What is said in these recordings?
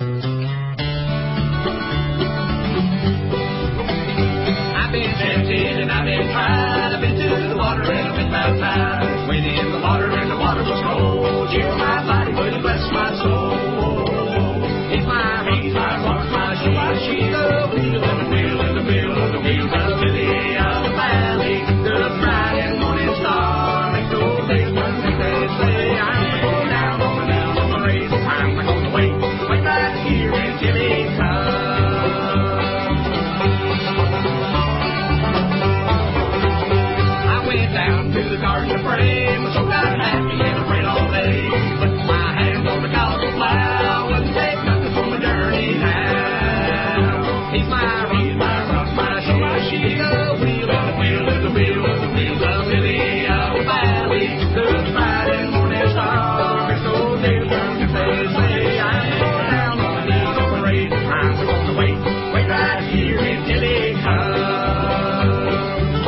I've been tempted and I've been tried. I've been to the water and I've been baptized. Went in the water and the water was cold. Chilled my body but it blessed my soul. He's my rock, my shield. She's the wheel and the wheel and the wheel and the wheel. The lily of the valley, the bright and morning star. Makes those days when they say I'm going down on the race. I'm going to wait right here until he comes. I went down to the garden to pray. Was so happy and I prayed all day. Put my hands on the gospel plow. Wouldn't take nothing for my journey now. He's my rock, my shield. She's the wheel and the wheel and the wheel and the wheel. The lily of the valley, the bright and morning star. Makes those days turn to say I'm going down on the parade. I'm going to wait right here until he comes.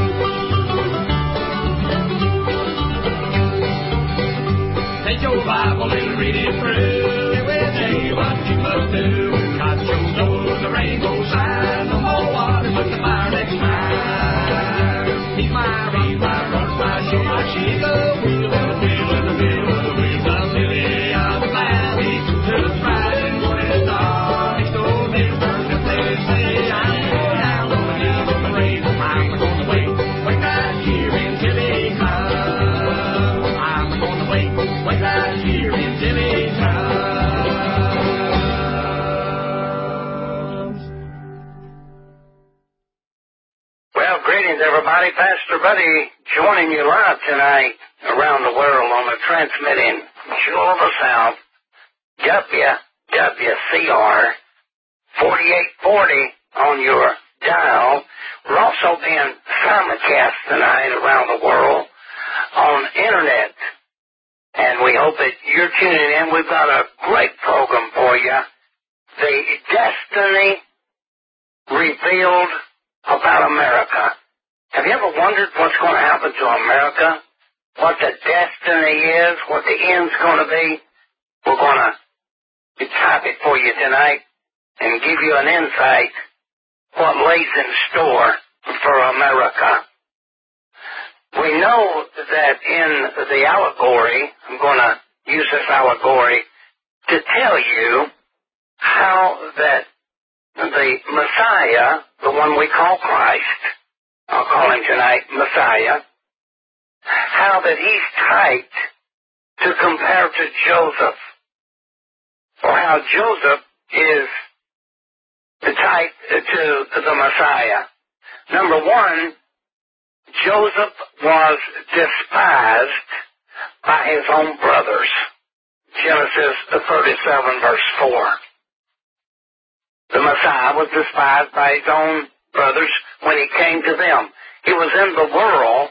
Take your Bible and read it through. It will tell you what you must do. God shows over the rainbow sign. No more water but the fire next time. He's my rock, my shield. She's the wheel and the wheel and the wheel and the wheel. The lily of the valley, the bright and morning star. Makes those days turn to say I'm going down on the parade. I'm going to wait right here until he comes. I'm going to wait right here until he comes. Well, greetings, everybody. Pastor Buddy joining you live tonight around the world on the transmitting Jewel of the South, WWCR 4840 on your dial. We're also being simulcast tonight around the world on internet. And we hope that you're tuning in. We've got a great program for you. The Destiny Revealed about America. Have you ever wondered what's going to happen to America? What the destiny is? What the end's going to be? We're going to type it for you tonight and give you an insight what lays in store for America. We know that in the allegory, I'm going to use this allegory to tell you how that the Messiah, the one we call Christ, I'll call him tonight Messiah, how that he's typed to compare to Joseph, or how Joseph is the type to the Messiah. Number one, Joseph was despised by his own brothers. Genesis 37, verse 4. The Messiah was despised by his own brothers when he came to them. He was in the world.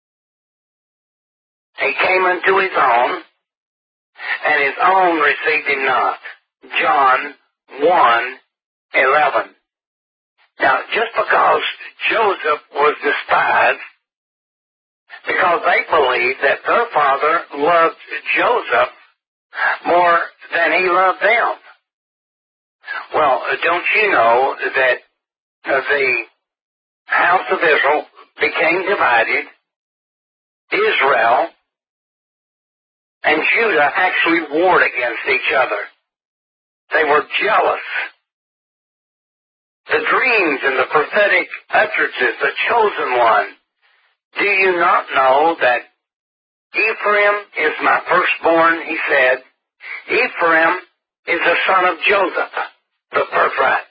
He came unto his own, and his own received him not. John 1:11. Now, just because Joseph was despised, because they believed that their father loved Joseph more than he loved them. Well, don't you know that the house of Israel became divided? Israel and Judah actually warred against each other. They were jealous. The dreams and the prophetic utterances, the chosen one. Do you not know that Ephraim is my firstborn, he said. Ephraim is the son of Joseph, the birthright.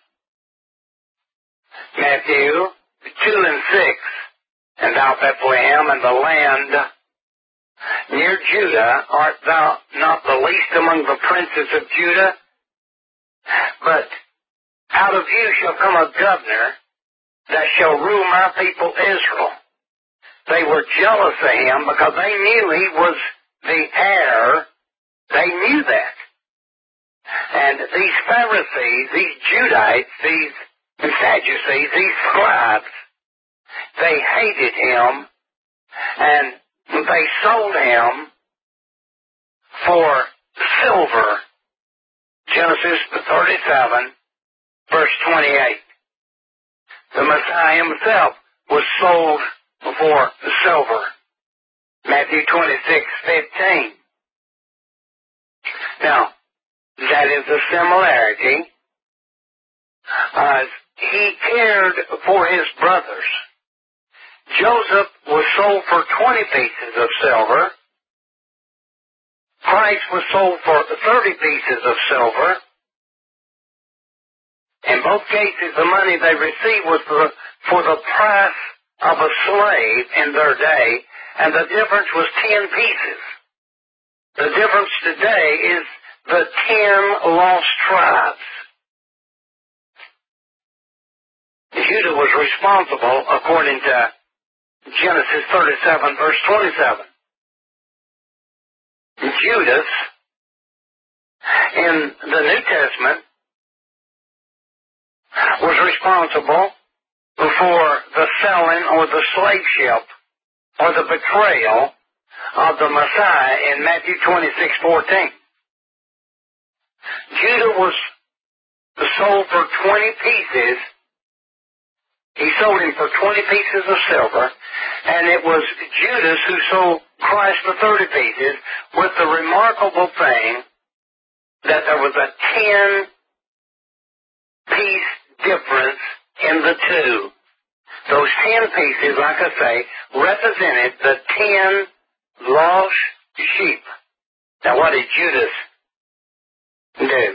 Matthew 2:6. And thou, Bethlehem, and the land near Judah, art thou not the least among the princes of Judah? But out of you shall come a governor that shall rule my people Israel. They were jealous of him because they knew he was the heir. They knew that. And these Pharisees, these Judites, these Sadducees, these scribes, they hated him, and they sold him for silver Genesis 37, verse 28. The Messiah himself was sold for silver. Matthew 26:15. Now, that is a similarity, as he cared for his brothers. Joseph was sold for 20 pieces of silver. Christ was sold for 30 pieces of silver. In both cases, the money they received was for the price of a slave in their day, and the difference was 10 pieces. The difference today is the 10 lost tribes. Judah was responsible, according to Genesis 37, verse 27. Judas, in the New Testament, was responsible for the selling or the slave ship or the betrayal of the Messiah in Matthew 26:14. Judah was sold for 20 pieces. He sold him for 20 pieces of silver, and it was Judas who sold Christ for 30 pieces, with the remarkable thing that there was a 10-piece difference in the two. Those 10 pieces, like I say, represented the 10 lost sheep. Now, what did Judas do?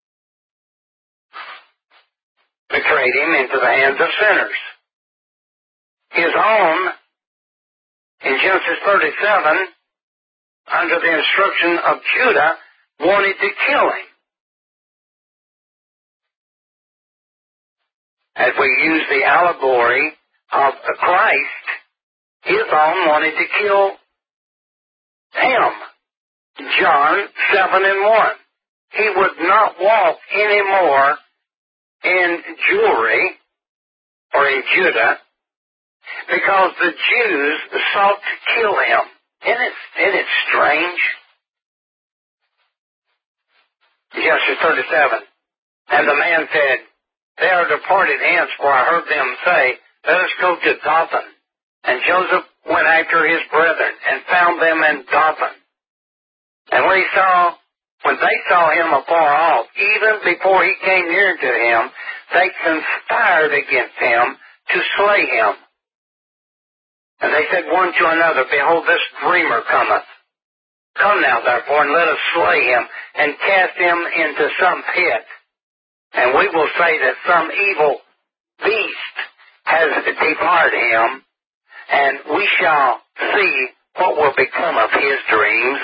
Betrayed him into the hands of sinners. His own, in Genesis 37, under the instruction of Judah, wanted to kill him. As we use the allegory of Christ, his own wanted to kill him. John 7:1. He would not walk anymore in Jewry, or in Judah, because the Jews sought to kill him. Isn't it strange? Genesis 37. And the man said, "They are departed hence, for I heard them say, let us go to Dothan. And Joseph went after his brethren, and found them in Dothan. And when they saw him afar off, even before he came near to him, they conspired against him to slay him. And they said one to another, Behold, this dreamer cometh. Come now, therefore, and let us slay him, and cast him into some pit. And we will say that some evil beast has devoured him, and we shall see what will become of his dreams."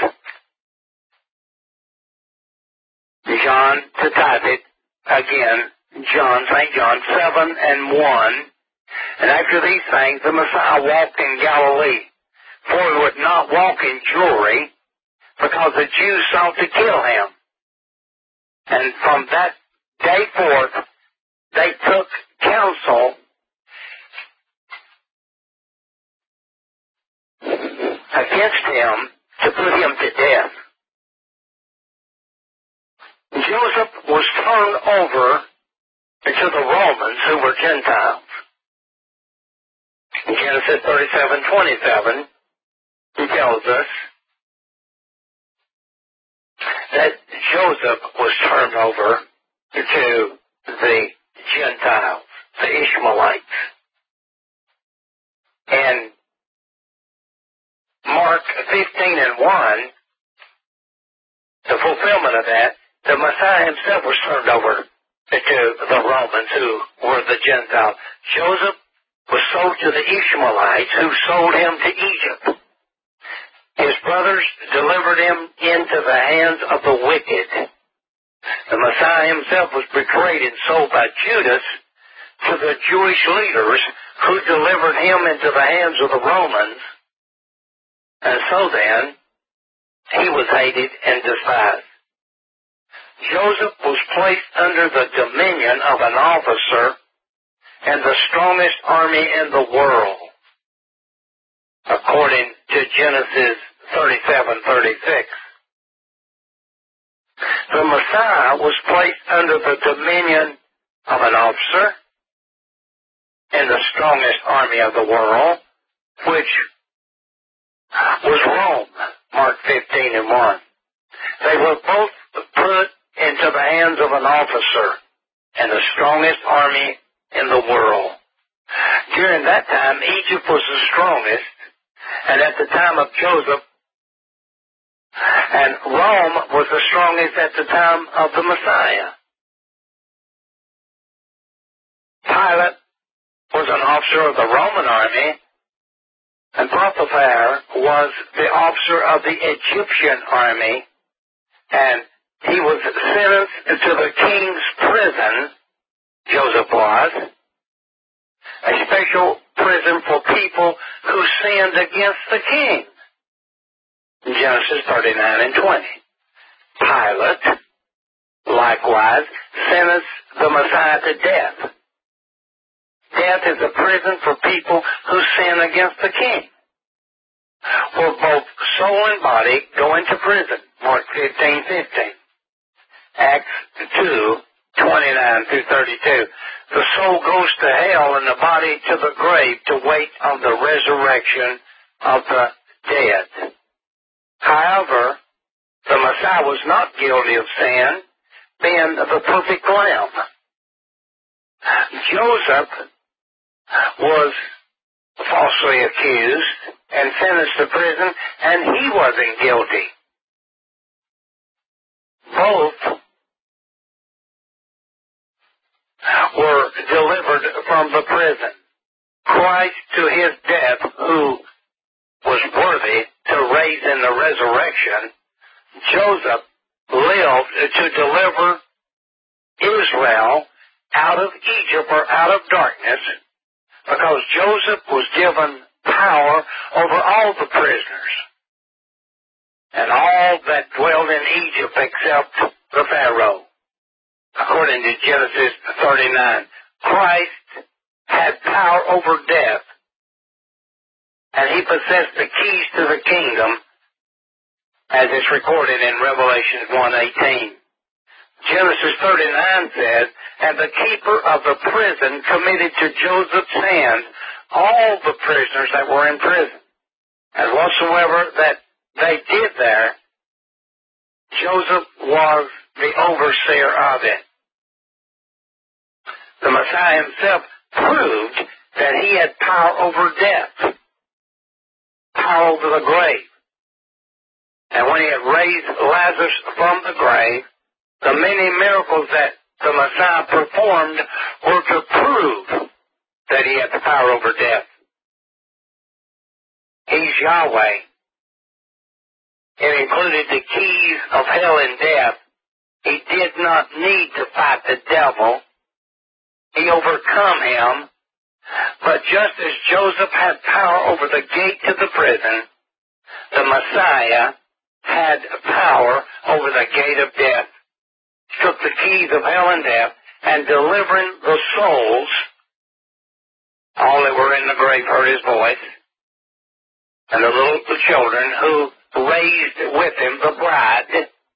John to type it again, St. John 7:1. And after these things, the Messiah walked in Galilee, for he would not walk in Jewry, because the Jews sought to kill him. And from that day forth, they took counsel against him to put him to death. Joseph was turned over to the Romans, who were Gentiles. In Genesis 37:27, he tells us that Joseph was turned over to the Gentiles, the Ishmaelites. And Mark 15:1, the fulfillment of that, the Messiah himself was turned over to the Romans, who were the Gentiles. Joseph was sold to the Ishmaelites, who sold him to Egypt. His brothers delivered him into the hands of the wicked. The Messiah himself was betrayed and sold by Judas to the Jewish leaders, who delivered him into the hands of the Romans. And so then, he was hated and despised. Joseph was placed under the dominion of an officer and the strongest army in the world, according to Genesis 37:36. The Messiah was placed under the dominion of an officer in the strongest army of the world, which was Rome, Mark 15:1. They were both put into the hands of an officer in the strongest army in the world. During that time, Egypt was the strongest, and at the time of Joseph, and Rome was the strongest at the time of the Messiah. Pilate was an officer of the Roman army, and Potiphar was the officer of the Egyptian army, and he was sentenced to the king's prison, Joseph was, a special prison for people who sinned against the king. Genesis 39:20. Pilate, likewise, sentenced the Messiah to death. Death is a prison for people who sin against the king, where both soul and body go into prison. Mark 15:15. Acts 2:29-32. The soul goes to hell and the body to the grave to wait on the resurrection of the dead. However, the Messiah was not guilty of sin, being the perfect Lamb. Joseph was falsely accused and sentenced to prison, and he wasn't guilty. Both were delivered from the prison. Christ to his death, who was worthy to raise in the resurrection. Joseph lived to deliver Israel out of Egypt or out of darkness, because Joseph was given power over all the prisoners and all that dwelled in Egypt except the Pharaoh. According to Genesis 39, Christ had power over death, and he possessed the keys to the kingdom, as is recorded in Revelation 1:18. Genesis 39 says, and the keeper of the prison committed to Joseph's hands all the prisoners that were in prison. And whatsoever that they did there, Joseph was the overseer of it. The Messiah himself proved that he had power over death, power over the grave. And when he had raised Lazarus from the grave, the many miracles that the Messiah performed were to prove that he had the power over death. He's Yahweh. It included the keys of hell and death. He did not need to fight the devil. He overcome him. But just as Joseph had power over the gate to the prison, the Messiah had power over the gate of death. He took the keys of hell and death, and delivering the souls, all that were in the grave heard his voice, and the little children who raised with him the bride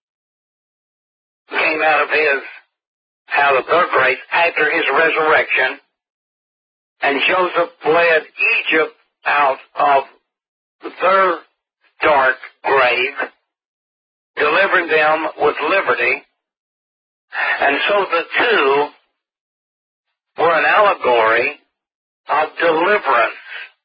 came out of their graves after his resurrection, and Joseph led Egypt out of their dark grave, delivering them with liberty. And so the two were an allegory of deliverance.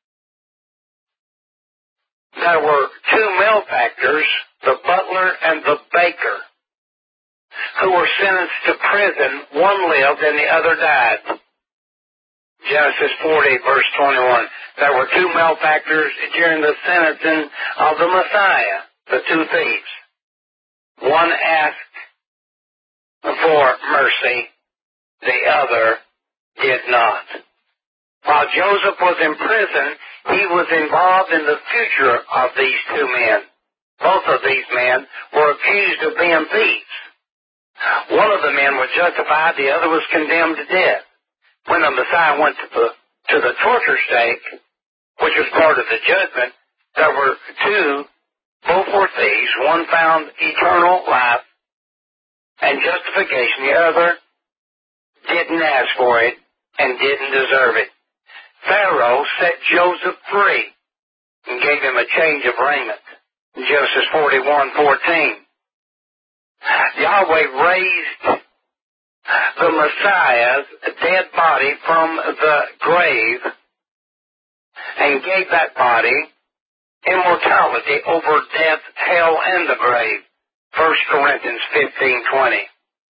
There were two malefactors, the butler and the baker, who were sentenced to prison. One lived and the other died. Genesis 40, verse 21. There were two malefactors during the sentencing of the Messiah, the two thieves. One asked for mercy, the other did not. While Joseph was in prison, he was involved in the future of these two men. Both of these men were accused of being thieves. One of the men was justified, the other was condemned to death. When the Messiah went to the torture stake, which was part of the judgment, there were two, both were thieves. One found eternal life, and justification. The other didn't ask for it and didn't deserve it. Pharaoh set Joseph free and gave him a change of raiment. Genesis 41:14. Yahweh raised the Messiah's dead body from the grave and gave that body immortality over death, hell, and the grave. 1 Corinthians 15:20.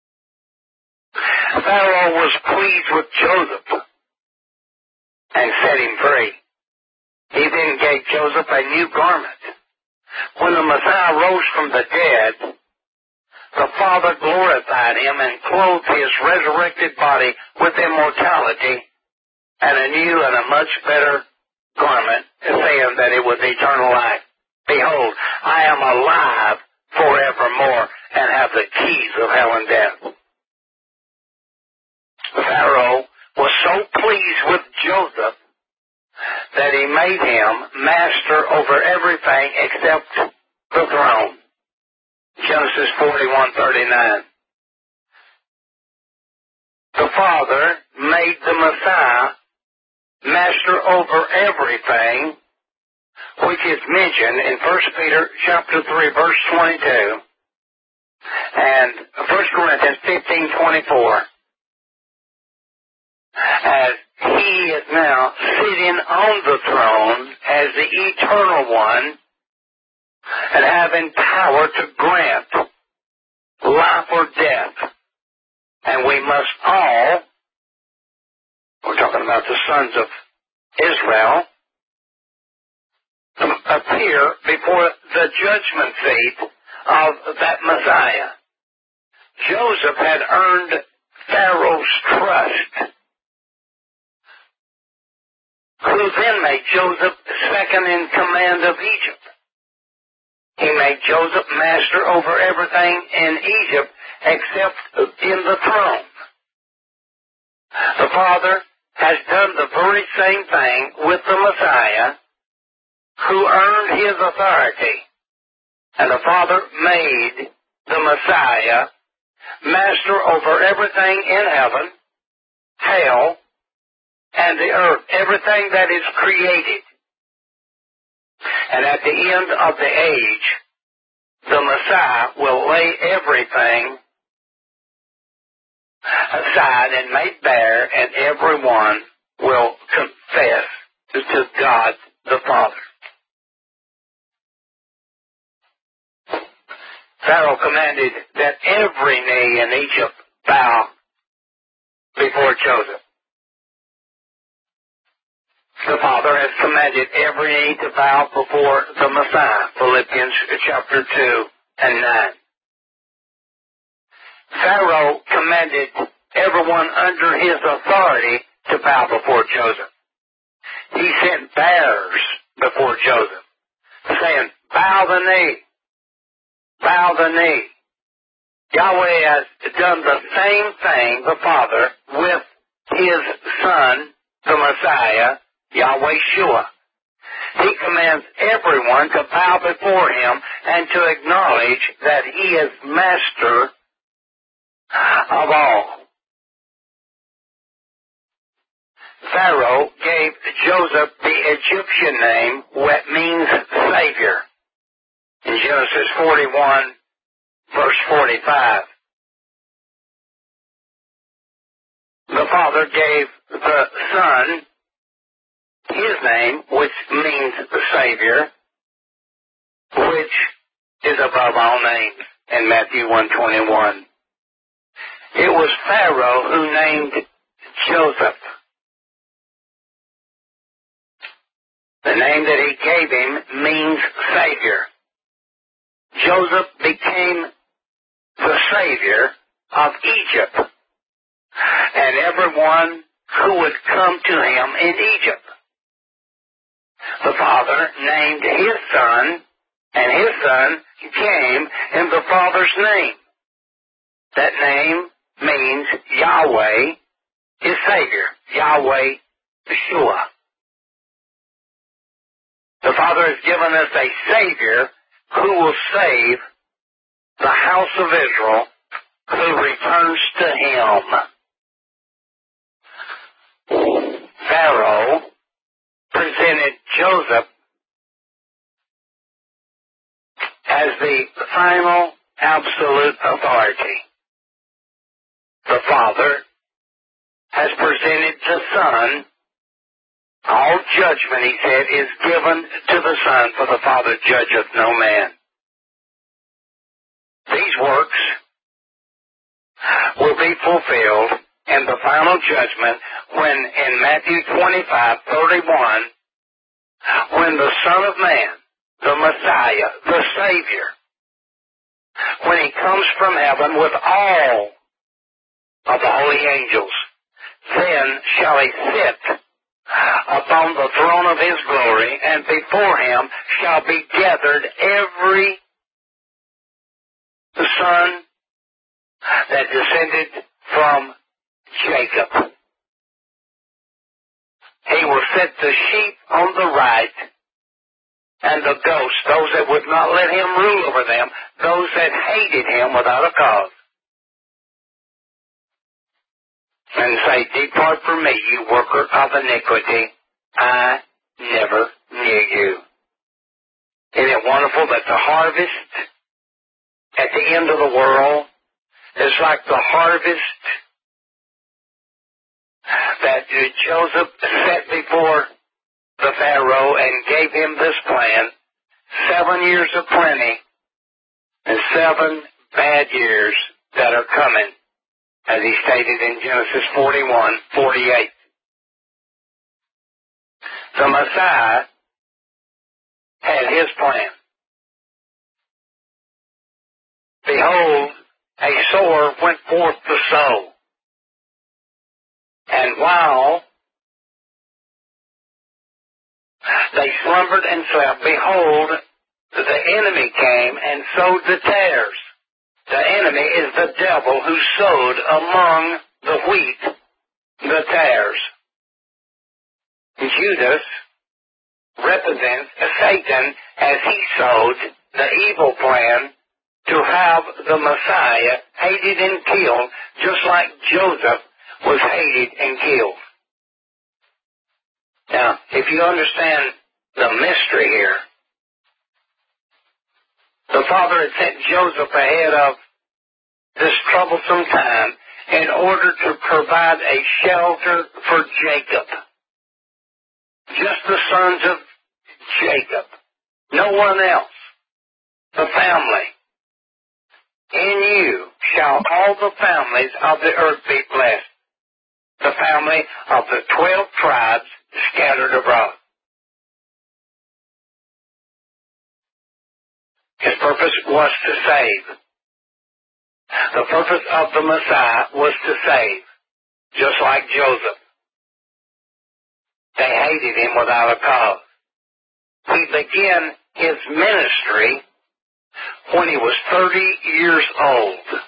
Pharaoh was pleased with Joseph and set him free. He then gave Joseph a new garment. When the Messiah rose from the dead, the Father glorified him and clothed his resurrected body with immortality and a new and a much better garment, saying that it was eternal life. Behold, I am alive forevermore and have the keys of hell and death. Pharaoh was so pleased with Joseph that he made him master over everything except the throne. Genesis 41:39. The Father made the Messiah master over everything, which is mentioned in 1 Peter chapter 3, verse 22, and 1 Corinthians 15:24. As he is now sitting on the throne as the eternal one and having power to grant life or death. And we must all, we're talking about the sons of Israel, appear before the judgment seat of that Messiah. Joseph had earned Pharaoh's trust, who then made Joseph second in command of Egypt. He made Joseph master over everything in Egypt except in the throne. The Father has done the very same thing with the Messiah, who earned his authority. And the Father made the Messiah master over everything in heaven, hell, and the earth, everything that is created. And at the end of the age, the Messiah will lay everything aside and make bare, and everyone will confess to God the Father. Pharaoh commanded that every knee in Egypt bow before Joseph. The Father has commanded every knee to bow before the Messiah, Philippians chapter 2 and 9. Pharaoh commanded everyone under his authority to bow before Joseph. He sent bears before Joseph, saying, bow the knee, bow the knee. Yahweh has done the same thing, the Father, with his Son, the Messiah, Yahweh Shua. He commands everyone to bow before him and to acknowledge that he is master of all. Pharaoh gave Joseph the Egyptian name, what means Savior, in Genesis 41, verse 45. The Father gave the Son his name, which means the Savior, which is above all names, in Matthew 1:21. It was Pharaoh who named Joseph. The name that he gave him means Savior. Joseph became the Savior of Egypt and everyone who would come to him in Egypt. The Father named his Son, and his Son came in the Father's name. That name means Yahweh is Savior, Yahweh Yeshua. The Father has given us a Savior who will save the house of Israel who returns to him. Pharaoh presented Joseph as the final absolute authority. The Father has presented the Son. All judgment, he said, is given to the Son, for the Father judgeth no man. These works will be fulfilled in the final judgment when, in Matthew 25:31, when the Son of Man, the Messiah, the Savior, when he comes from heaven with all of the holy angels, then shall he sit upon the throne of his glory, and before him shall be gathered every son that descended from Jacob. He will set the sheep on the right and the ghosts, those that would not let him rule over them, those that hated him without a cause, and say, "Depart from me, you worker of iniquity. I never knew you." Isn't it wonderful that the harvest at the end of the world is like the harvest that Joseph set before the Pharaoh and gave him this plan: 7 years of plenty and 7 bad years that are coming, as he stated in Genesis 41:48. The Messiah had his plan. Behold, a sower went forth to sow. And while they slumbered and slept, behold, the enemy came and sowed the tares. The enemy is the devil who sowed among the wheat the tares. Judas represents Satan as he sowed the evil plan to have the Messiah hated and killed, just like Joseph was hated and killed. Now, if you understand the mystery here, the Father had sent Joseph ahead of this troublesome time in order to provide a shelter for Jacob. Just the sons of Jacob. No one else. The family. In you shall all the families of the earth be blessed. The family of the 12 tribes scattered abroad. His purpose was to save. The purpose of the Messiah was to save, just like Joseph. They hated him without a cause. He began his ministry when he was 30 years old.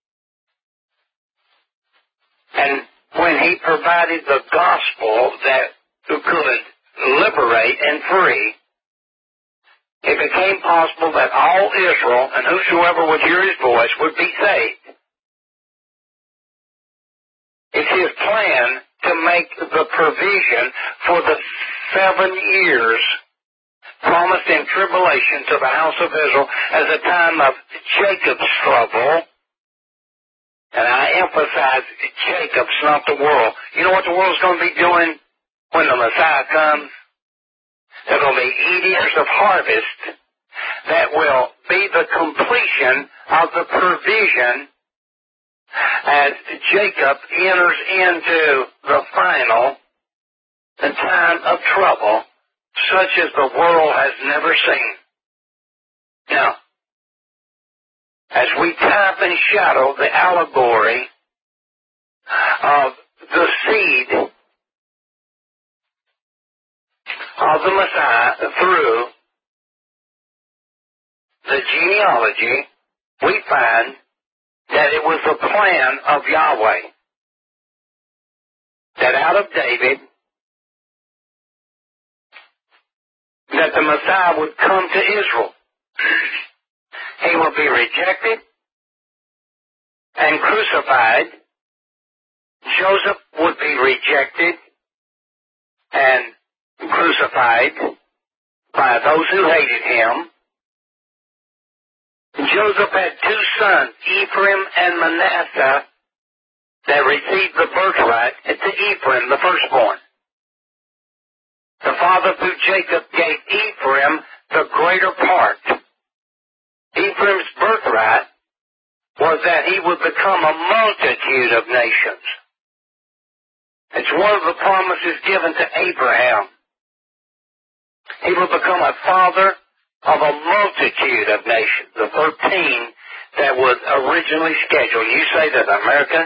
And when he provided the gospel that could liberate and free, it became possible that all Israel and whosoever would hear his voice would be saved. It's his plan to make the provision for the 7 years promised in tribulation to the house of Israel as a time of Jacob's trouble. And I emphasize Jacob's, not the world. You know what the world's going to be doing when the Messiah comes? There will be 8 years of harvest that will be the completion of the provision as Jacob enters into the final time of trouble such as the world has never seen. Now, as we type and shadow the allegory of the seed of the Messiah through the genealogy, we find that it was the plan of Yahweh that out of David, that the Messiah would come to Israel. He will be rejected. and crucified, Joseph would be rejected and crucified by those who hated him. Joseph had two sons, Ephraim and Manasseh, that received the birthright to Ephraim, the firstborn. The father through Jacob gave Ephraim the greater part. Ephraim's birthright was that he would become a multitude of nations. It's one of the promises given to Abraham. He would become a father of a multitude of nations, the 13 that was originally scheduled. You say that America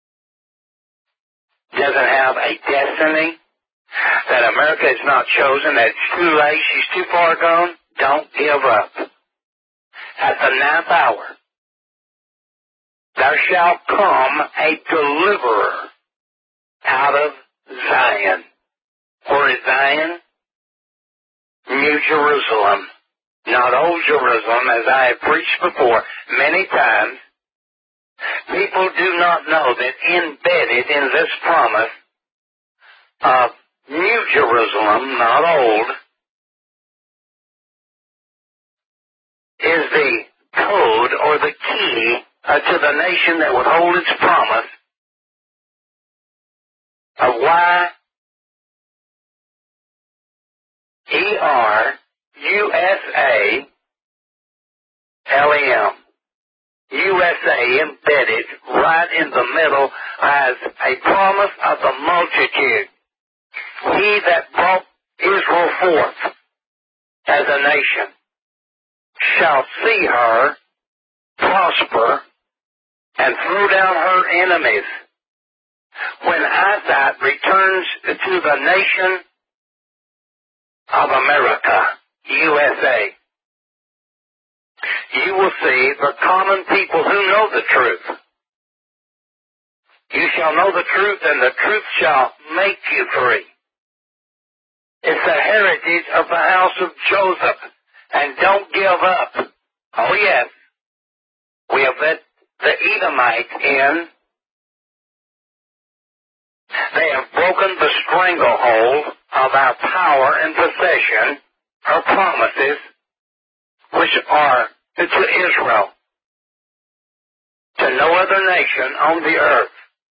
doesn't have a destiny, that America is not chosen, that it's too late, she's too far gone. Don't give up. At the 9th hour, there shall come a deliverer out of Zion. Where is Zion? New Jerusalem. Not old Jerusalem, as I have preached before many times. People do not know that embedded in this promise of New Jerusalem, not old, is the code or the key to the nation that would hold its promise of YERUSALEM. USA embedded right in the middle as a promise of the multitude. He that brought Israel forth as a nation shall see her prosper and throw down her enemies. When eyesight returns to the nation of America, USA, you will see the common people who know the truth. You shall know the truth, and the truth shall make you free. It's the heritage of the house of Joseph. And don't give up. Oh yes, we have let the Edomites in. They have broken the stranglehold of our power and possession, our promises, which are to Israel, to no other nation on the earth.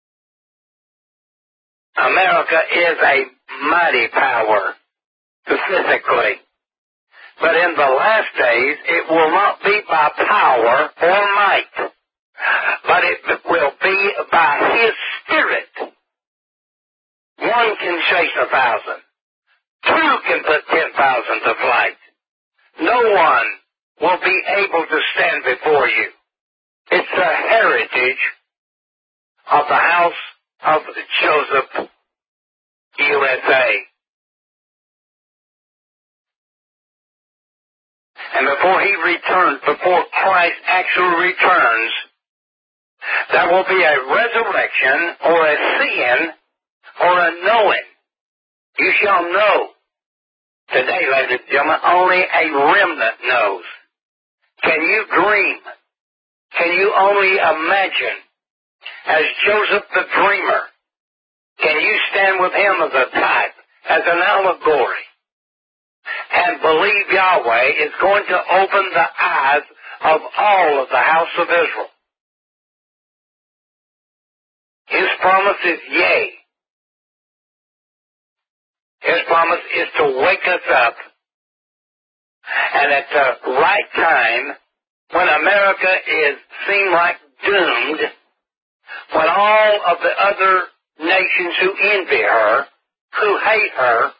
America is a mighty power, physically. But in the last days, it will not be by power or might, but it will be by His Spirit. One can chase 1,000. Two can put 10,000 to flight. No one will be able to stand before you. It's the heritage of the house of Joseph, USA. And before He returns, before Christ actually returns, there will be a resurrection or a seeing or a knowing. You shall know. Today, ladies and gentlemen, only a remnant knows. Can you dream? Can you only imagine? As Joseph the dreamer, can you stand with him as a type, as an allegory, and believe Yahweh is going to open the eyes of all of the house of Israel? His promise is yea. His promise is to wake us up, and at the right time, when America is seen like doomed, when all of the other nations who envy her, who hate her,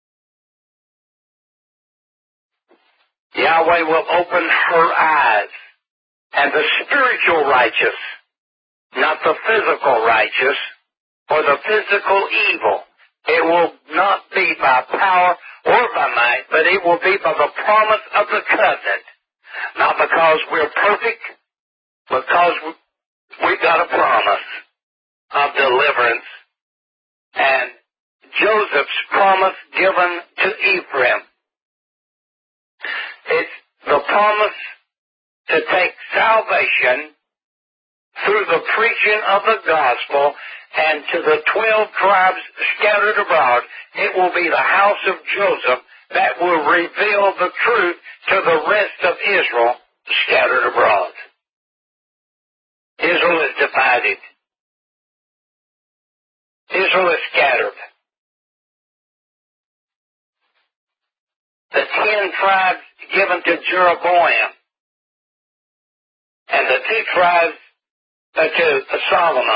Yahweh will open her eyes, and the spiritual righteous, not the physical righteous, or the physical evil. It will not be by power or by might, but it will be by the promise of the covenant. Not because we're perfect, but because we've got a promise of deliverance. And Joseph's promise given to Ephraim. It's the promise to take salvation through the preaching of the gospel, and to the 12 tribes scattered abroad, it will be the house of Joseph that will reveal the truth to the rest of Israel scattered abroad. Israel is divided. Israel is scattered. The 10 tribes given to Jeroboam, and the 2 tribes to Solomon.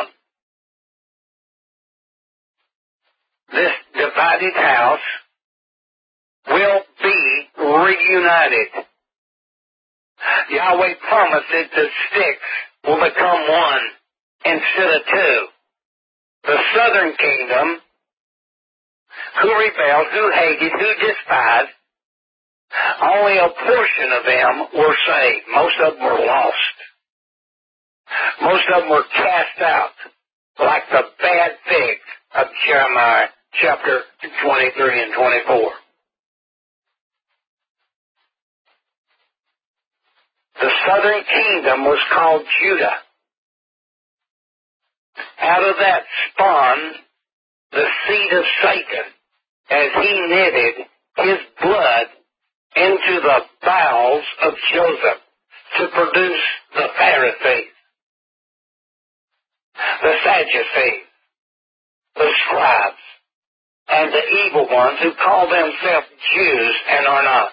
This divided house will be reunited. Yahweh promised that the sticks will become one instead of 2. The southern kingdom, who rebelled, who hated, who despised, only a portion of them were saved. Most of them were lost. Most of them were cast out like the bad figs of Jeremiah chapter 23 and 24. The southern kingdom was called Judah. Out of that spawned the seed of Satan as he knitted his blood into the bowels of Joseph to produce the Pharisees, the Sadducees, the scribes, and the evil ones who call themselves Jews and are not.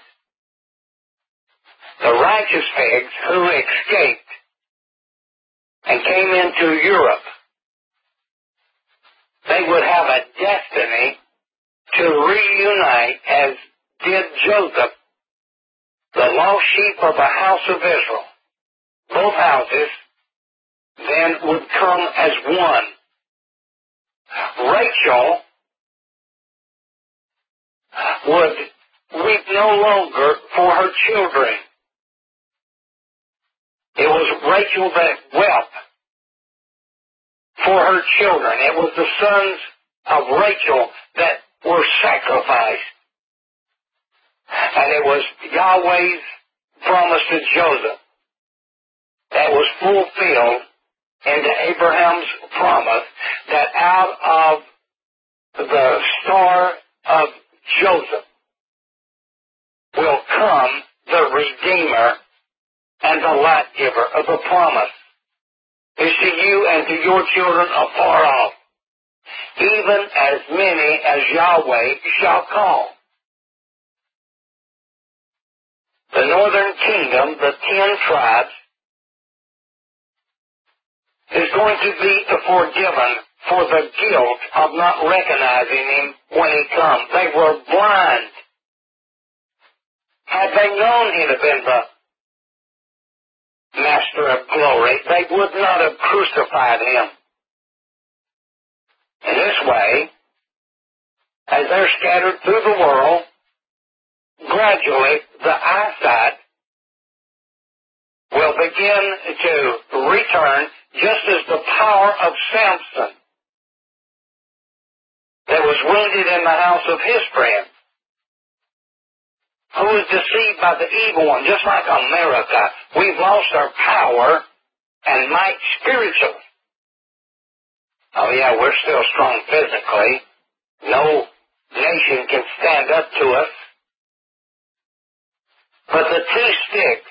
The righteous pigs who escaped and came into Europe, they would have a destiny to reunite as did Joseph, the lost sheep of the house of Israel. Both houses then would come as one. Rachel would weep no longer for her children. It was Rachel that wept for her children. It was the sons of Rachel that were sacrificed. And it was Yahweh's promise to Joseph that was fulfilled into Abraham's promise that out of the star of Joseph will come the Redeemer and the light giver of the promise is to you and to your children afar off, even as many as Yahweh shall call. The northern kingdom, the 10 tribes, is going to be forgiven for the guilt of not recognizing him when he comes. They were blind. Had they known he'd have been the Master of glory, they would not have crucified him. In this way, as they're scattered through the world, gradually the eyesight will begin to return, just as the power of Samson that was wounded in the house of his friend, who was deceived by the evil one, just like America. We've lost our power and might spiritually. Oh yeah, we're still strong physically. No nation can stand up to us. But the 2 sticks,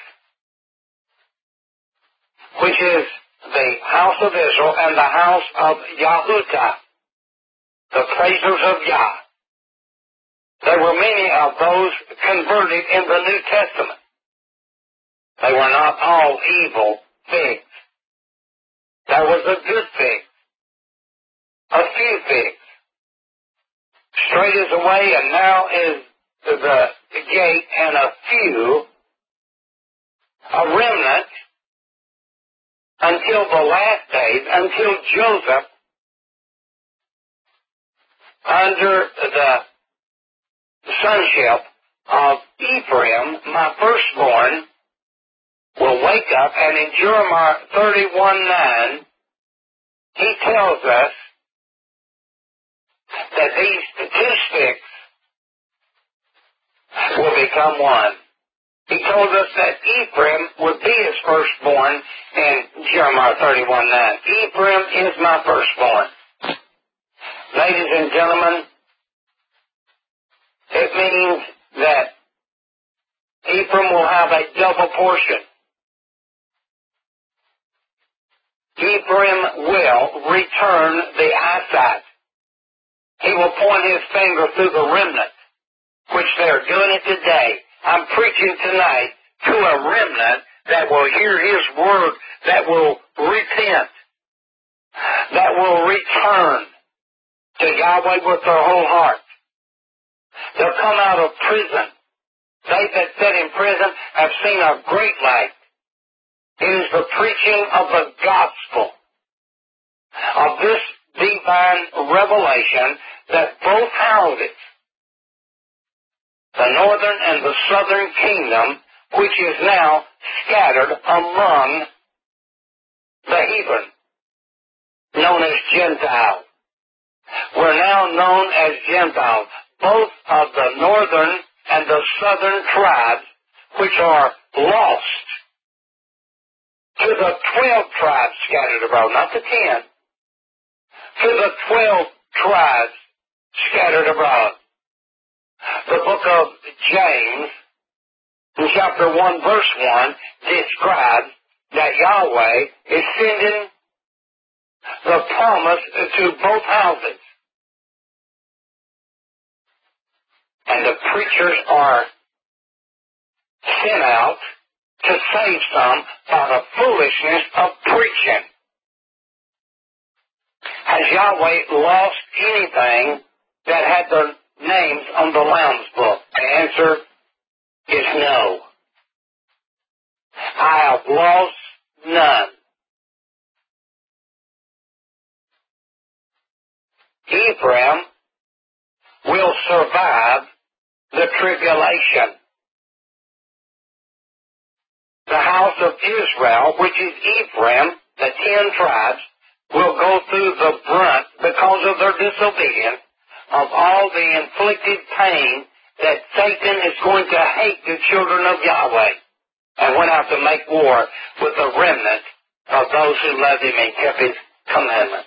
which is the house of Israel and the house of Yahudah, the praisers of Yah, there were many of those converted in the New Testament. They were not all evil figs. There was a good fig, a few figs. Straight is the way, and now is the gate, and a few, a remnant, until the last days, until Joseph, under the sonship of Ephraim, my firstborn, will wake up, and in Jeremiah 31:9, he tells us that these 2 sticks will become one. He told us that Ephraim would be his firstborn in Jeremiah 31:9. Ephraim is my firstborn. Ladies and gentlemen, it means that Ephraim will have a double portion. Ephraim will return the eyesight. He will point his finger through the remnant, which they are doing it today. I'm preaching tonight to a remnant that will hear his word, that will repent, that will return to Yahweh with their whole heart. They'll come out of prison. They that sit in prison have seen a great light. It is the preaching of the gospel, of this divine revelation, that both houses, the northern and the southern kingdom, which is now scattered among the heathen, known as Gentiles. We're now known as Gentiles. Both of the northern and the southern tribes, which are lost, to the 12 tribes scattered abroad, not the 10, to the 12 tribes scattered abroad. The book of James, in chapter 1, verse 1, describes that Yahweh is sending the promise to both houses. And the preachers are sent out to save some by the foolishness of preaching. Has Yahweh lost anything that had their names on the Lamb's book? The answer is no. I have lost none. Ephraim will survive the tribulation. The house of Israel, which is Ephraim, the 10 tribes, will go through the brunt, because of their disobedience, of all the inflicted pain that Satan is going to hate the children of Yahweh, and went out to make war with the remnant of those who loved him and kept his commandments.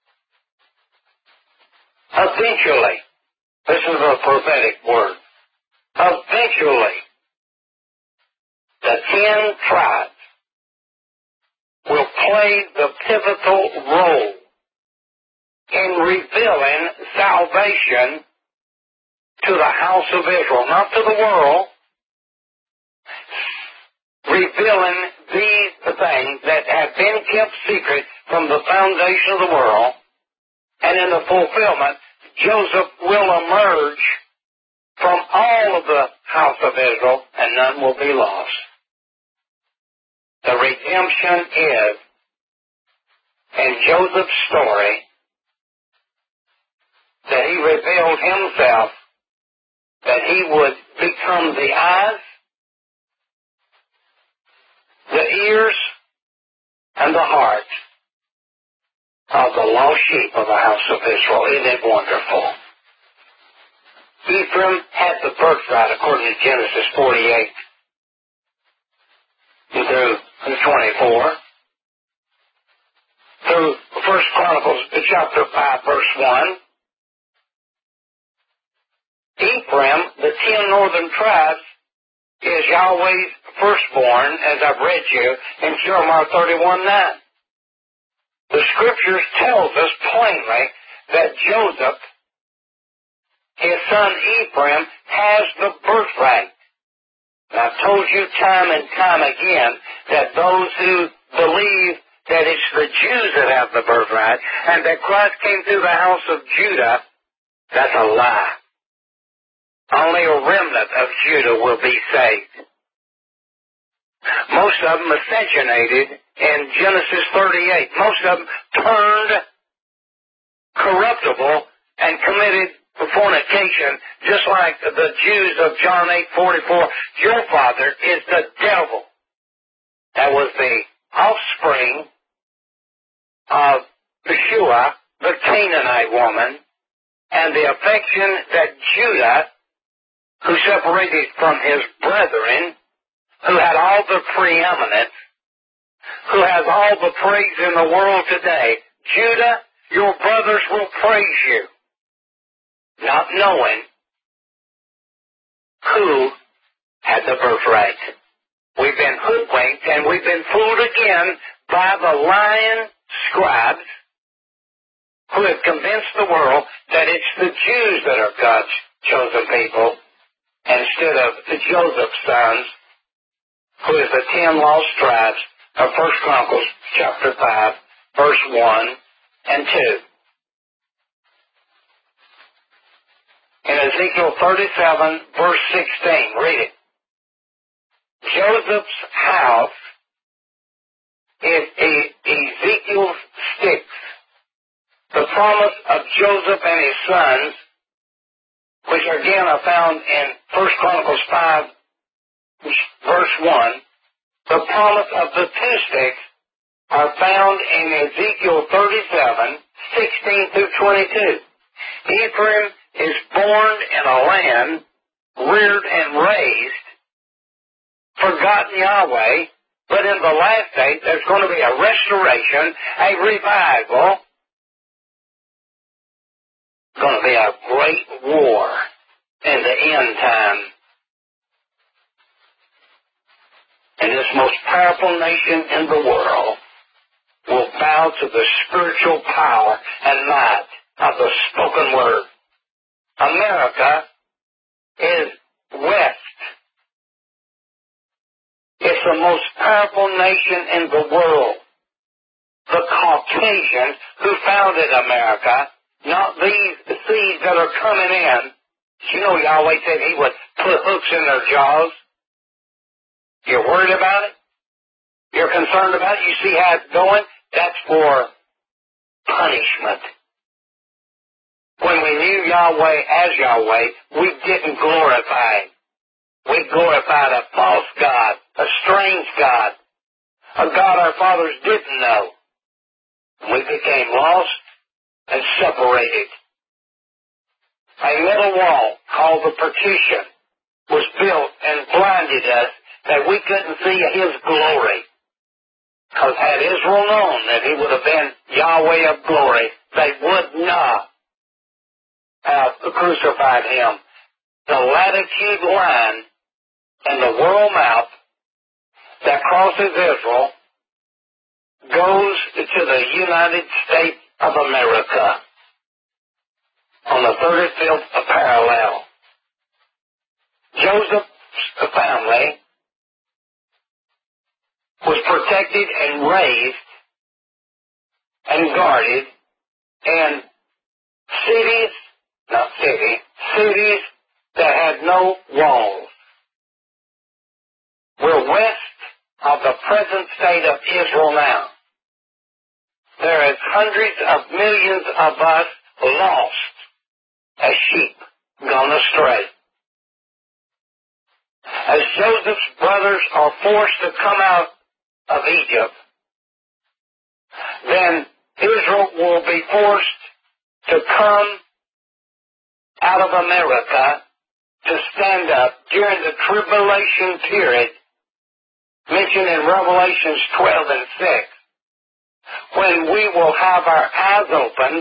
Eventually, this is a prophetic word, eventually, the 10 tribes will play the pivotal role in revealing salvation to the house of Israel, not to the world, revealing these things that have been kept secret from the foundation of the world, and in the fulfillment, Joseph will emerge from all of the house of Israel, and none will be lost. The redemption is, in Joseph's story, that he revealed himself, that he would become the eyes, the ears, and the heart of the lost sheep of the house of Israel. Isn't it wonderful? Ephraim had the birthright according to Genesis 48 through 24. Through 1 Chronicles chapter 5, verse 1. Ephraim, the 10 northern tribes, is Yahweh's firstborn, as I've read you, in Jeremiah 31:9. The scriptures tells us plainly that Joseph, his son Ephraim, has the birthright. And I've told you time and time again that those who believe that it's the Jews that have the birthright and that Christ came through the house of Judah, that's a lie. Only a remnant of Judah will be saved. Most of them miscegenated in Genesis 38. Most of them turned corruptible and committed fornication, just like the Jews of John 8:44. Your father is the devil. That was the offspring of Yeshua, the Canaanite woman, and the affection that Judah, who separated from his brethren, who had all the preeminence, who has all the praise in the world today. Judah, your brothers will praise you, not knowing who had the birthright. We've been hoodwinked and we've been fooled again by the lying scribes who have convinced the world that it's the Jews that are God's chosen people instead of the Joseph's sons, who is the 10 lost tribes of 1 Chronicles chapter 5, verse 1 and 2. In Ezekiel 37, verse 16, read it. Joseph's house is Ezekiel's sticks. The promise of Joseph and his sons, which again are found in 1 Chronicles 5, verse 1, the promise of the two sticks are found in Ezekiel 37, 16 through 22. Ephraim is born in a land, reared and raised, forgotten Yahweh, but in the last day there's going to be a restoration, a revival, going to be a great war in the end time. And this most powerful nation in the world will bow to the spiritual power and might of the spoken word. America is West. It's the most powerful nation in the world. The Caucasians who founded America, not these seeds that are coming in. You know Yahweh said he would put hooks in their jaws. You're worried about it? You're concerned about it? You see how it's going? That's for punishment. When we knew Yahweh as Yahweh, we didn't glorify him. We glorified a false God, a strange God, a God our fathers didn't know. We became lost and separated. A middle wall called the partition was built and blinded us that we couldn't see his glory. Because had Israel known that he would have been Yahweh of glory, they would not have crucified him. The latitude line in the world map that crosses Israel goes to the United States of America on the 35th parallel. Joseph's family was protected and raised and guarded in cities that had no walls. We're west of the present state of Israel now. There is hundreds of millions of us lost as sheep gone astray. As Joseph's brothers are forced to come out of Egypt, then Israel will be forced to come out of America to stand up during the tribulation period mentioned in Revelations 12 and 6, when we will have our eyes opened,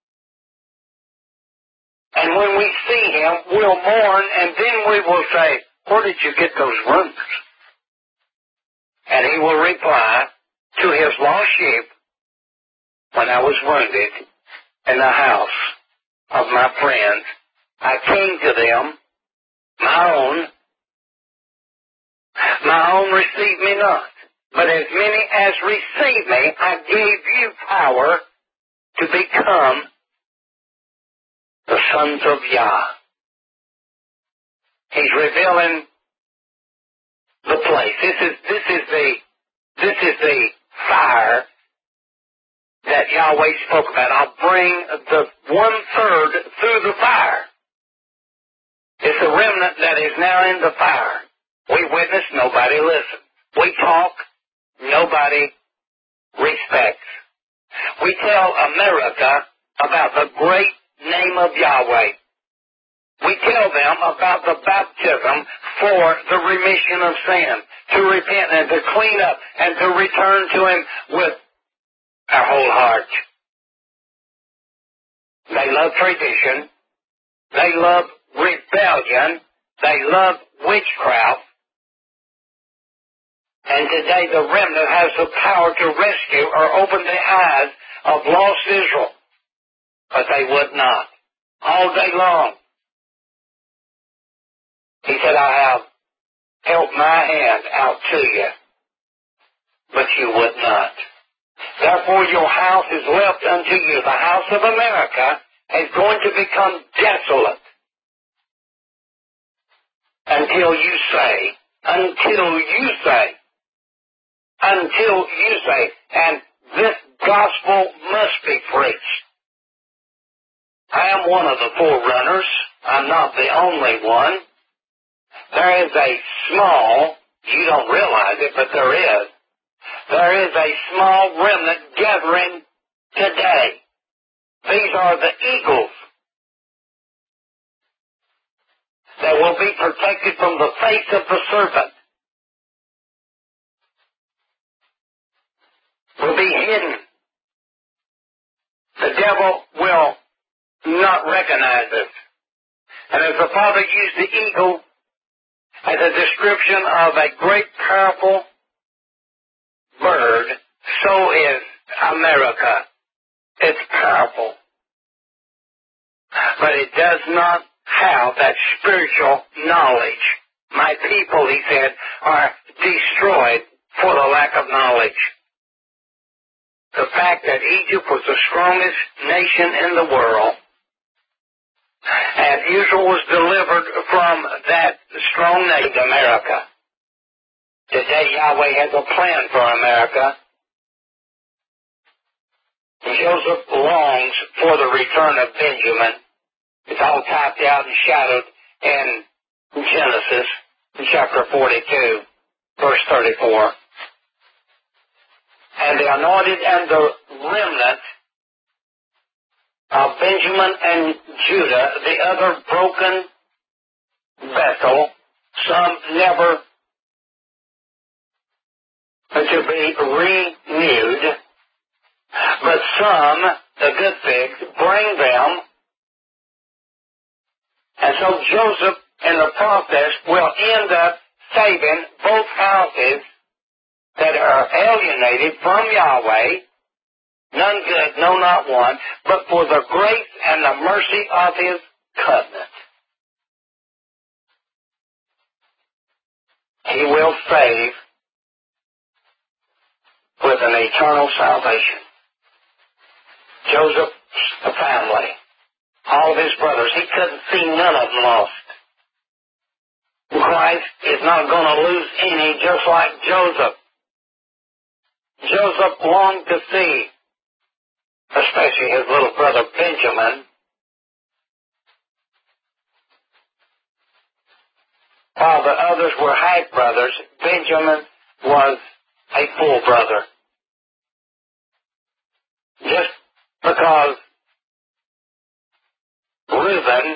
and when we see him, we'll mourn, and then we will say, where did you get those wounds? And he will reply to his lost sheep, when I was wounded in the house of my friends, I came to them, my own received me not. But as many as received me, I gave you power to become the sons of Yah. He's revealing the place. This is the fire that Yahweh spoke about. I'll bring the 1/3 through the fire. It's a remnant that is now in the fire. We witness, nobody listens. We talk, nobody respects. We tell America about the great name of Yahweh. We tell them about the baptism for the remission of sin. to repent and to clean up and to return to Him with our whole heart. They love tradition. They love rebellion. They love witchcraft. And today the remnant has the power to rescue or open the eyes of lost Israel. But they would not. All day long. He said, I have held my hand out to you, but you would not. Therefore your house is left unto you. The house of America is going to become desolate until you say, and this gospel must be preached. I am one of the forerunners. I'm not the only one. There is a small, you don't realize it, but there is a small remnant gathering today. These are the eagles that will be protected from the face of the serpent. Will be hidden. The devil will not recognize us. And as the Father used the eagle as a description of a great, powerful bird, so is America. It's powerful. But it does not have that spiritual knowledge. My people, he said, are destroyed for the lack of knowledge. The fact that Egypt was the strongest nation in the world, and Israel was delivered from that strong nation, America. Today, Yahweh has a plan for America. Joseph longs for the return of Benjamin. It's all typed out and shadowed in Genesis, chapter 42, verse 34. And the anointed and the remnant of Benjamin and Judah, the other broken vessel, some never to be renewed, but some, the good figs, bring them. And so Joseph, in the process, will end up saving both houses that are alienated from Yahweh, none good, no, not one, but for the grace and the mercy of His covenant. He will save with an eternal salvation. Joseph's family, all of his brothers, he couldn't see none of them lost. Christ is not going to lose any, just like Joseph. Joseph longed to see, especially his little brother Benjamin, while the others were half brothers, Benjamin was a full brother. Just because Reuben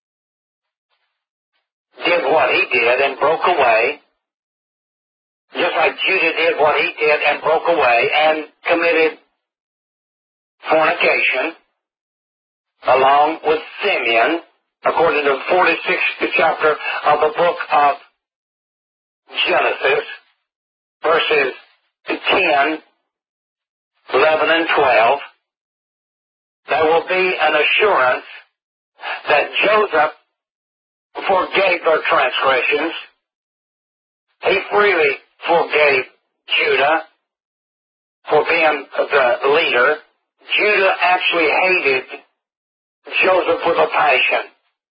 did what he did and broke away, just like Judah did what he did and broke away and committed fornication, along with Simeon, according to the 46th chapter of the book of Genesis, verses 10, 11, and 12, there will be an assurance that Joseph forgave their transgressions. He freely forgave Judah for being the leader. Judah actually hated Joseph with a passion.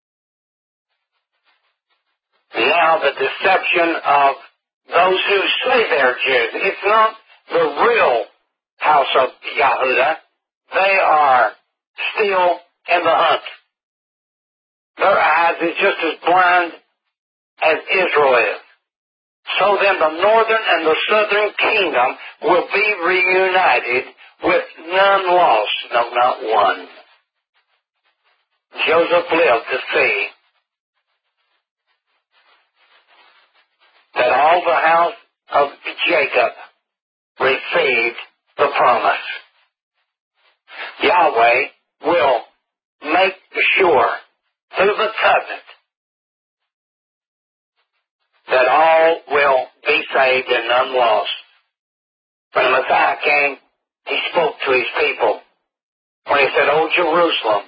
Now the deception of those who say they're Jews, it's not the real house of Yehudah. They are still in the hunt. Their eyes is just as blind as Israel is. So then the northern and the southern kingdom will be reunited with none lost, no, not one. Joseph lived to see that all the house of Jacob received the promise. Yahweh will make sure through the covenant that all will be saved and none lost. When the Messiah came, he spoke to his people. When he said, O Jerusalem,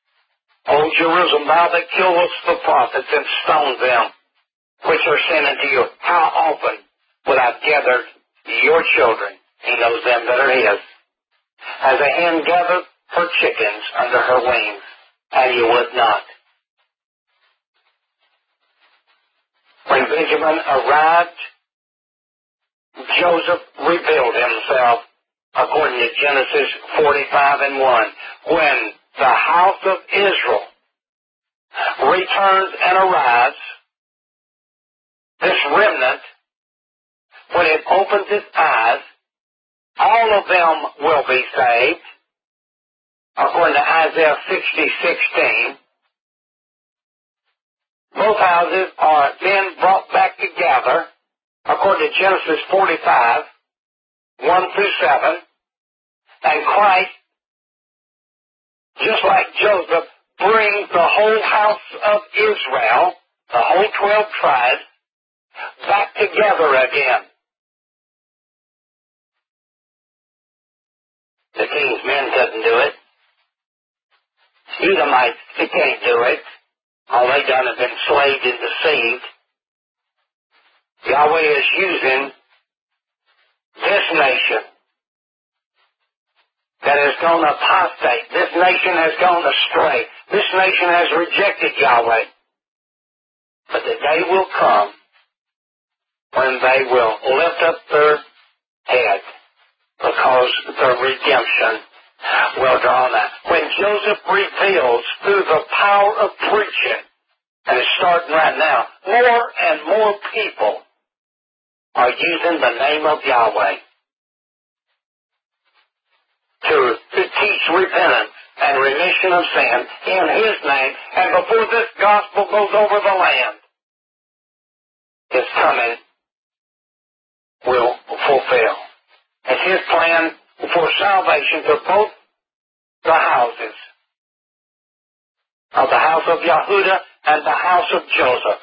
thou that killest the prophets and stoned them, which are sent unto you, how often would I have gathered your children? He knows them that are his. As a hen gathereth her chickens under her wings, and you would not. When Benjamin arrived, Joseph revealed himself according to Genesis 45:1. When the house of Israel returns and arrives, this remnant, when it opens its eyes, all of them will be saved, according to Isaiah 60:16. Both houses are then brought back together, according to Genesis 45:1-7. And Christ, just like Joseph, brings the whole house of Israel, the whole 12 tribes, back together again. The king's men couldn't do it. Edomites, they can't do it. All they done is been enslaved and deceived. Yahweh is using this nation that has gone apostate. This nation has gone astray. This nation has rejected Yahweh. But the day will come when they will lift up their head, because the redemption will draw nigh. When Joseph reveals through the power of preaching, and it's starting right now, more and more people are using the name of Yahweh to teach repentance and remission of sin in His name, and before this gospel goes over the land, His coming will fulfill. It's His plan for salvation to both the houses of the house of Yehudah and the house of Joseph.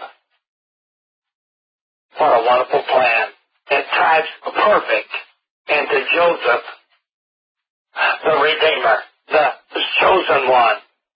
What a wonderful plan. It ties perfect into Joseph, the Redeemer, the chosen one.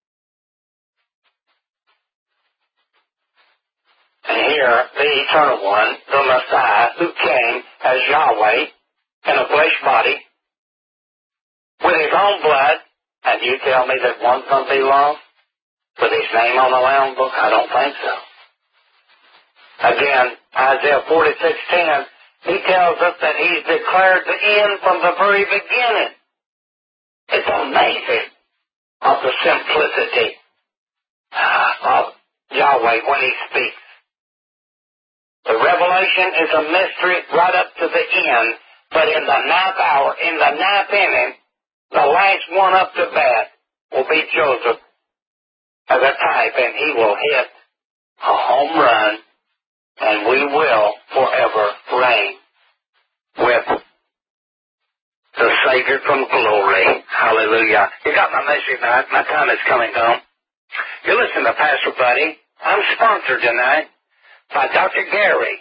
And here, the Eternal One, the Messiah, who came as Yahweh in a flesh body, with His own blood. And you tell me that one's going to be lost with His name on the Lamb book? I don't think so. Again, Isaiah 46:10, He tells us that He's declared the end from the very beginning. It's amazing of the simplicity of Yahweh when He speaks. The revelation is a mystery right up to the end, but in the ninth hour, in the ninth inning, the last one up to bat will be Joseph as a type, and he will hit a home run, and we will forever reign with the Savior from glory. Hallelujah. You got my message tonight. My time is coming home. You're listening to Pastor Buddy. I'm sponsored tonight by Dr. Gary.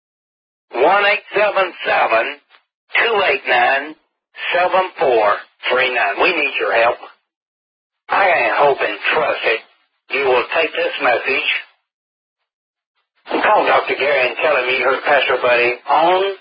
1-877-289-7439. We need your help. I hope and trust that you will take this message and call Dr. Gary and tell him you heard Pastor Buddy on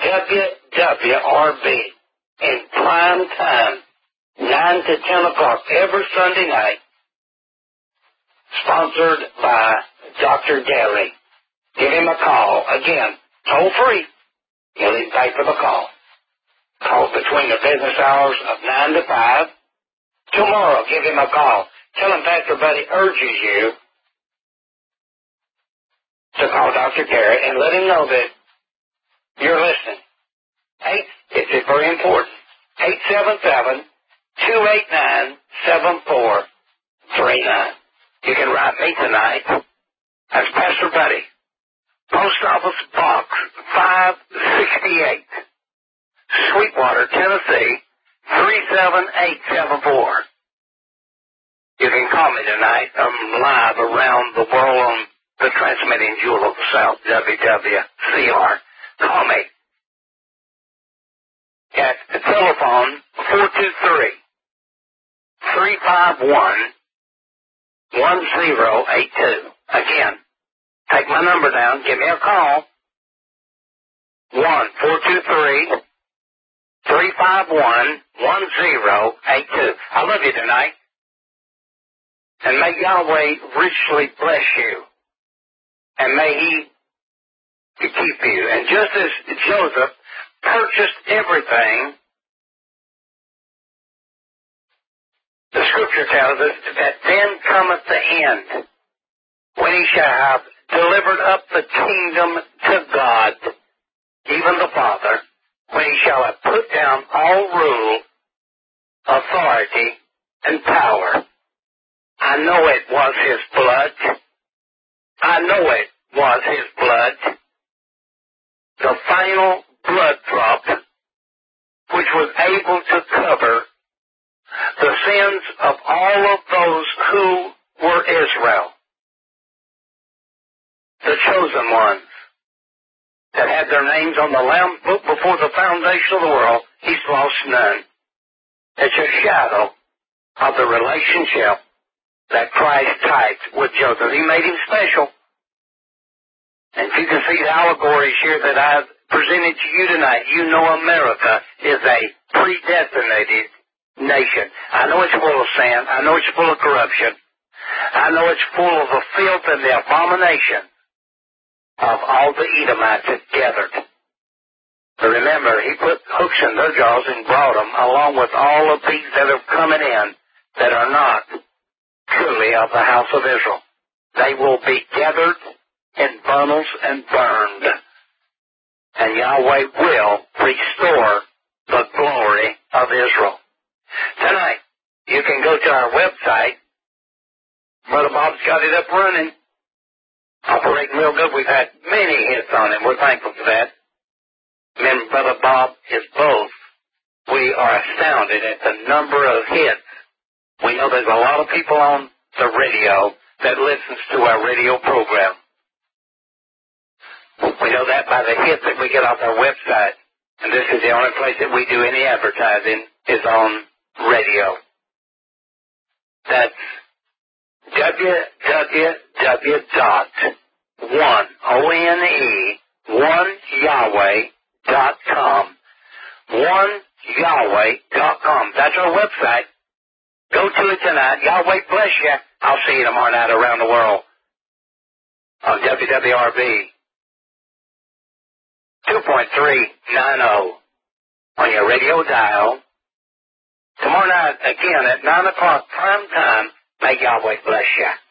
WWRB in prime time, 9 to 10 o'clock every Sunday night, sponsored by Dr. Gary. Give him a call. Again, toll free. He'll even pay for the call. Call between the business hours of 9 to 5. Tomorrow, give him a call. Tell him Pastor Buddy urges you to call Dr. Gary and let him know that you're listening. It's very important. 877-289-7439. You can write me tonight. That's Pastor Buddy. Post Office Box 568, Sweetwater, Tennessee 37874. You can call me tonight. I'm live around the world on the Transmitting Jewel of the South, WWCR. Call me at the telephone 423-351-1082. Again, take my number down. Give me a call. 1-423-351-1082. I love you tonight. And may Yahweh richly bless you. And may He keep you. And just as Joseph purchased everything, the Scripture tells us that then cometh the end, when He shall have delivered up the kingdom to God, even the Father, when He shall have put down all rule, authority, and power. I know it was His blood. I know it was His blood. The final blood drop, which was able to cover the sins of all of those who were Israel. The chosen ones that had their names on the Lamb book before the foundation of the world. He's lost none. It's a shadow of the relationship that Christ typed with Joseph. He made him special. And if you can see the allegories here that I've presented to you tonight, you know America is a predestinated nation. I know it's full of sin. I know it's full of corruption. I know it's full of the filth and the abomination of all the Edomites that gathered. But remember, He put hooks in their jaws and brought them, along with all of these that are coming in that are not truly of the house of Israel. They will be gathered in bundles and burned. And Yahweh will restore the glory of Israel. Tonight, you can go to our website. Brother Bob's got it up running. Operating real good. We've had many hits on it. We're thankful for that. And Brother Bob is both. We are astounded at the number of hits. We know there's a lot of people on the radio that listens to our radio program. We know that by the hits that we get off our website. And this is the only place that we do any advertising is on radio. That's www.oneyahweh.com. oneyahweh.com. That's our website. Go to it tonight. Yahweh bless you. I'll see you tomorrow night around the world on WWRB 2.390 on your radio dial. Tomorrow night, again, at 9 o'clock prime time, may Yahweh bless you.